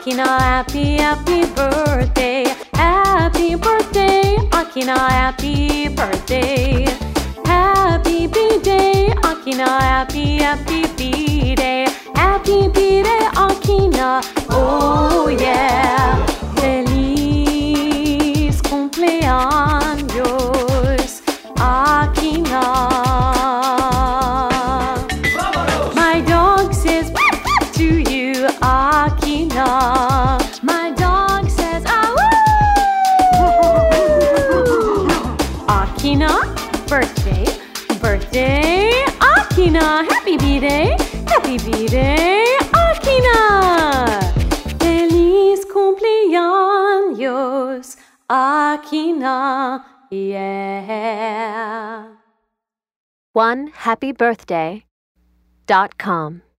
Akina, happy, happy birthday. Happy birthday, Akina, happy birthday. Happy B-Day, Akina, happy, happy B-Day. Happy B-Day, Akina, oh yeah. Feliz cumpleaños, Akina. My dog says to you, Akina. My dog says, ah, Akina, birthday, birthday, Akina. Happy B-Day, happy B-Day, Akina. Feliz cumpleaños, Akina, yeah. OneHappyBirthday.com